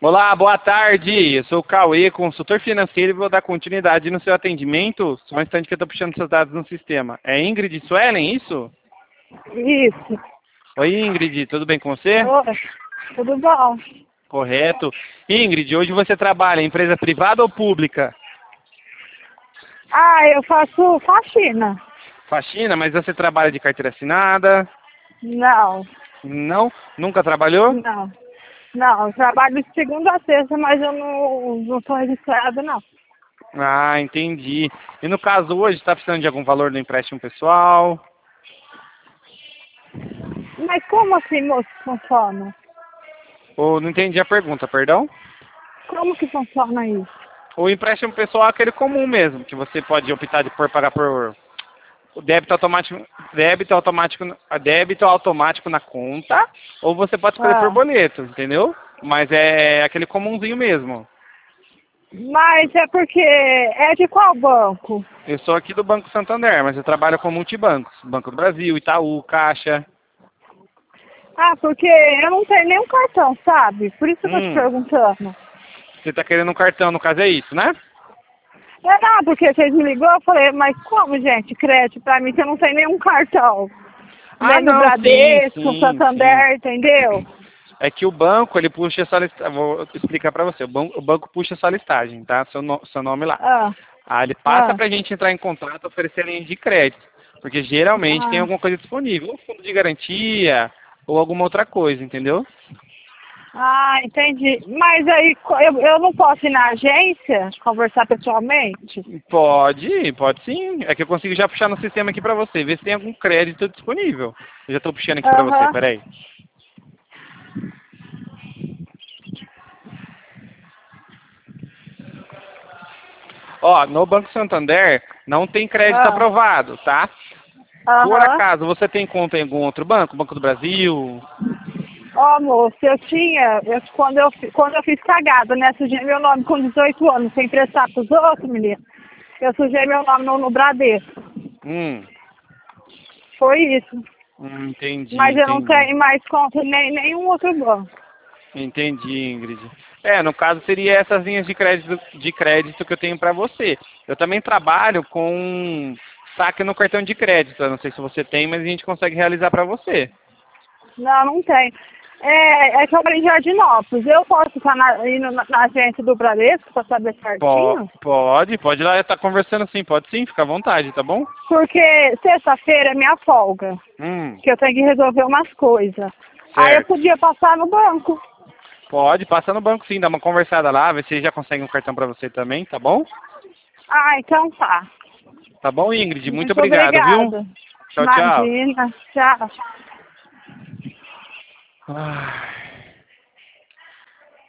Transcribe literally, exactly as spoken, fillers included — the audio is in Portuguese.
Olá, boa tarde. Eu sou o Cauê, consultor financeiro, e vou dar continuidade no seu atendimento. Só um instante que eu estou puxando seus dados no sistema. É Ingrid Suelen, isso? Isso. Oi, Ingrid, tudo bem com você? Oi, tudo bom? Correto. Ingrid, hoje você trabalha em empresa privada ou pública? Ah, eu faço faxina. Faxina, mas você trabalha de carteira assinada? Não, Não? Nunca trabalhou? não. Não, eu trabalho de segunda a sexta, mas eu não, não sou registrada, não. Ah, entendi. E no caso hoje, está precisando de algum valor do empréstimo pessoal? Mas como assim, moço, funciona? Ou não entendi a pergunta, perdão? Como que funciona isso? O empréstimo pessoal é aquele comum mesmo, que você pode optar de por pagar por o débito automático, débito automático, débito automático na conta, ou você pode escolher por Ah, boleto, entendeu? Mas é aquele comunzinho mesmo. mas é porque é de qual banco? Eu sou aqui do Banco Santander, mas eu trabalho com multibancos, Banco do Brasil, Itaú, Caixa. Ah, porque eu não tenho nenhum cartão, sabe? Por isso que eu tô te Hum, perguntando. você está querendo um cartão, no caso é isso, né? É, não, porque vocês me ligou, eu falei, mas como, gente, crédito pra mim que eu não tenho nenhum cartão? Ah, Nem no não, sim, Bradesco, sim, sim. Santander, entendeu? É que o banco, ele puxa essa listagem, vou explicar para você, o banco, o banco puxa essa listagem, tá? Seu, no, seu nome lá. Ah, Ah, ele passa ah, para a gente entrar em contato, oferecer linha de crédito, porque geralmente tem ah. alguma coisa disponível, ou fundo de garantia, ou alguma outra coisa, entendeu? Ah, entendi. Mas aí co- eu, eu não posso ir na agência conversar pessoalmente? Pode, pode sim. É que eu consigo já puxar no sistema aqui para você, ver se tem algum crédito disponível. Eu já estou puxando aqui para você, Aham. peraí. Ó, no Banco Santander não tem crédito Ah, aprovado, tá? Por aham. acaso, você tem conta em algum outro banco? Banco do Brasil? Ó, moço, eu tinha, eu, quando, eu, fi- quando eu fiz cagada, né? Sujei meu nome com dezoito anos, sem prestar pros outros, menina. Eu sujei meu nome no, no Bradesco. Hum, Foi isso. hum, entendi, Mas eu não entendi. tenho mais conta em nem, nenhum outro banco. Entendi, Ingrid. É, no caso seria essas linhas de crédito, de crédito que eu tenho para você. Eu também trabalho com saque no cartão de crédito. Eu não sei se você tem, mas a gente consegue realizar para você. Não, não tem. É, é que eu moro em Jardinópolis. Eu posso estar na, indo na, na agência do Bradesco para saber Po- certinho? Pode, pode ir lá estar conversando sim, pode sim, fica à vontade, tá bom? Porque sexta-feira é minha folga, Hum, que eu tenho que resolver umas coisas. Aí eu certo. podia passar no banco. Pode, passa no banco sim, dá uma conversada lá, ver se já consegue um cartão para você também, tá bom? Ah, então tá. Tá bom, Ingrid? Muito Muito obrigado, viu? obrigada. Tchau, tchau. Imagina. Tchau. Ai.